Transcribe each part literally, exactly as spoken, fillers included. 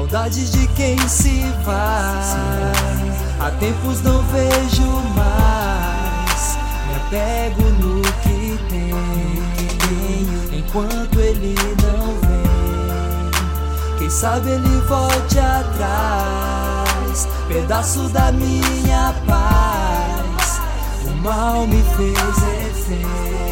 Saudade de quem se vai, há tempos não vejo mais. Me apego no que tenho, enquanto ele não vem. Quem sabe ele volte atrás, pedaço da minha paz. O mal me fez refém,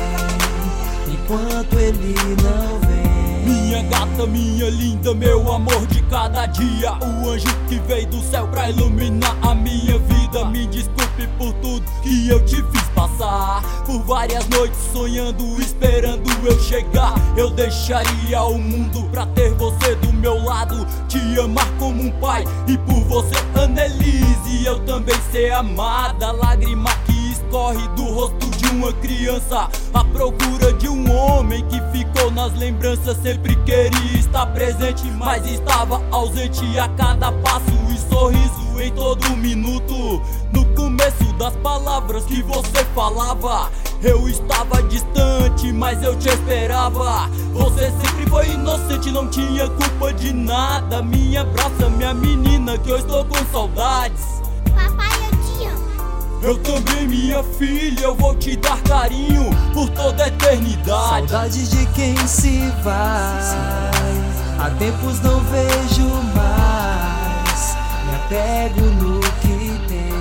enquanto ele não vem. Minha gata, minha linda, meu amor de cada dia, o anjo que veio do céu pra iluminar a minha vida. Me desculpe por tudo que eu te fiz passar, por várias noites sonhando, esperando eu chegar. Eu deixaria o mundo pra ter você do meu lado, te amar como um pai e por você, Annelise, eu também ser amada. Lágrima que escorre do rosto de uma criança, à procura de um homem que ficou nas lembranças. Sempre queria estar presente, mas estava ausente a cada passo e sorriso em todo minuto. No começo das palavras que você falava, eu estava distante, mas eu te esperava. Você sempre foi inocente, não tinha culpa de nada. Me abraça, minha menina, que eu estou com saudades. Papai, eu te amo. Eu também, minha filha, eu vou te dar carinho por toda a eternidade. Saudade de quem se vai, há tempos não vejo mais. Me apego no que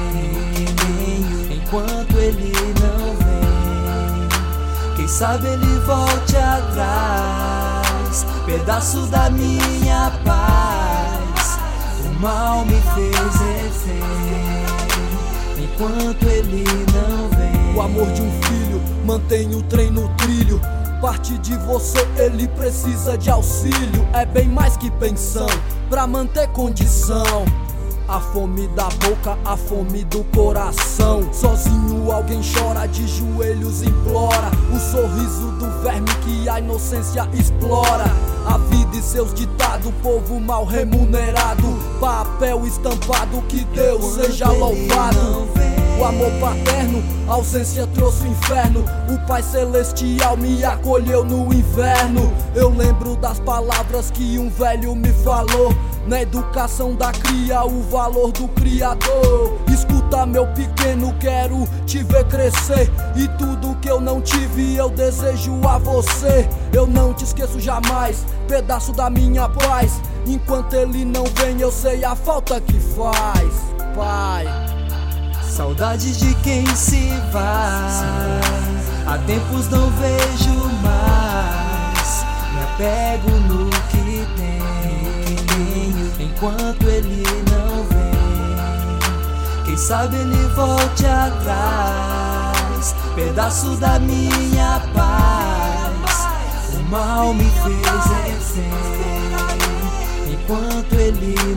tenho, enquanto ele não vem. Quem sabe ele volte atrás, pedaço da minha paz. O mal me fez refém, enquanto ele não vem. O amor de um filho mantém o trem no trilho. Parte de você, ele precisa de auxílio. É bem mais que pensão pra manter condição. A fome da boca, a fome do coração. Sozinho alguém chora, de joelhos implora o sorriso do verme que a inocência explora. A vida e seus ditados, povo mal remunerado. Papel estampado, que Deus seja louvado. O amor paterno, a ausência trouxe o inferno. O Pai Celestial me acolheu no inverno. Eu lembro das palavras que um velho me falou. Na educação da cria, o valor do Criador. Escuta, meu pequeno, quero te ver crescer. E tudo que eu não tive, eu desejo a você. Eu não te esqueço jamais, pedaço da minha paz. Enquanto ele não vem, eu sei a falta que faz, Pai. Saudade de quem se vai, há tempos não vejo mais. Me apego no que tenho, enquanto ele não vem. Quem sabe ele volte atrás, pedaço da minha paz. O mal me fez refém, enquanto ele